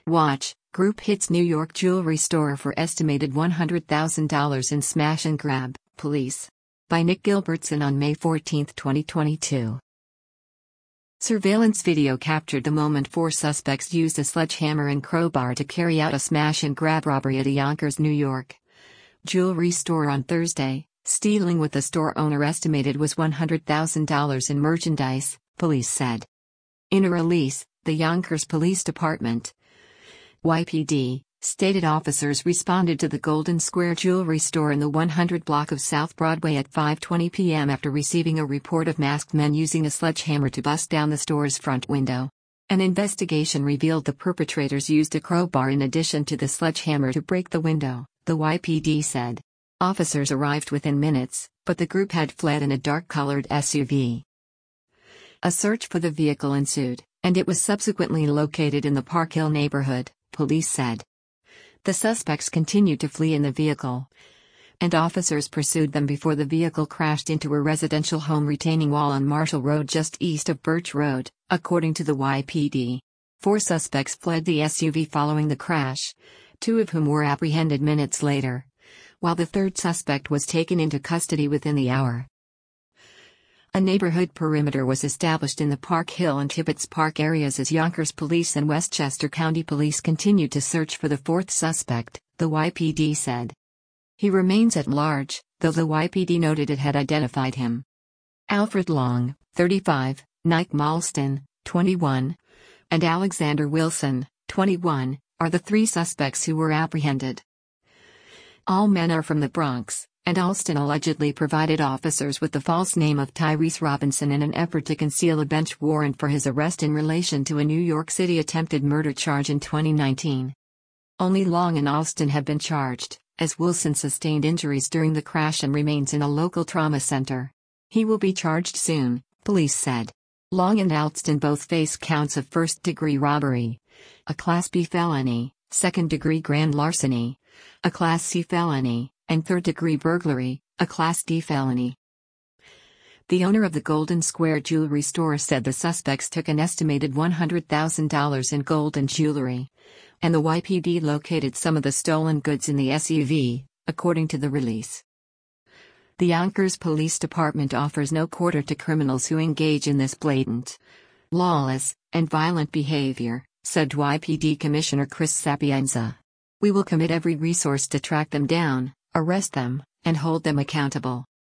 Watch, group hits New York jewelry store for estimated $100,000 in smash and grab, police. By Nick Gilbertson on May 14, 2022. Surveillance video captured the moment four suspects used a sledgehammer and crowbar to carry out a smash and grab robbery at a Yonkers, New York jewelry store on Thursday, stealing what the store owner estimated was $100,000 in merchandise, police said. In a release, the Yonkers Police Department, YPD, stated officers responded to the Golden Square jewelry store in the 100 block of South Broadway at 5:20 p.m. after receiving a report of masked men using a sledgehammer to bust down the store's front window. An investigation revealed the perpetrators used a crowbar in addition to the sledgehammer to break the window, the YPD said. Officers arrived within minutes, but the group had fled in a dark-colored SUV. A search for the vehicle ensued, and it was subsequently located in the Park Hill neighborhood, police said. The suspects continued to flee in the vehicle, and officers pursued them before the vehicle crashed into a residential home retaining wall on Marshall Road just east of Birch Road, according to the YPD. Four suspects fled the SUV following the crash, two of whom were apprehended minutes later, while the third suspect was taken into custody within the hour. A neighborhood perimeter was established in the Park Hill and Tibbetts Park areas as Yonkers Police and Westchester County Police continued to search for the fourth suspect, the YPD said. He remains at large, though the YPD noted it had identified him. Alfred Long, 35, Nike Malston, 21, and Alexander Wilson, 21, are the three suspects who were apprehended. All men are from the Bronx, and Alston allegedly provided officers with the false name of Tyrese Robinson in an effort to conceal a bench warrant for his arrest in relation to a New York City attempted murder charge in 2019. Only Long and Alston have been charged, as Wilson sustained injuries during the crash and remains in a local trauma center. He will be charged soon, police said. Long and Alston both face counts of first-degree robbery, a Class B felony, second-degree grand larceny, a Class C felony, and third-degree burglary, a Class D felony. The owner of the Golden Square jewelry store said the suspects took an estimated $100,000 in gold and jewelry, and the YPD located some of the stolen goods in the SUV, according to the release. The Yonkers Police Department offers no quarter to criminals who engage in this blatant, lawless, and violent behavior, said YPD Commissioner Chris Sapienza. We will commit every resource to track them down, arrest them, and hold them accountable.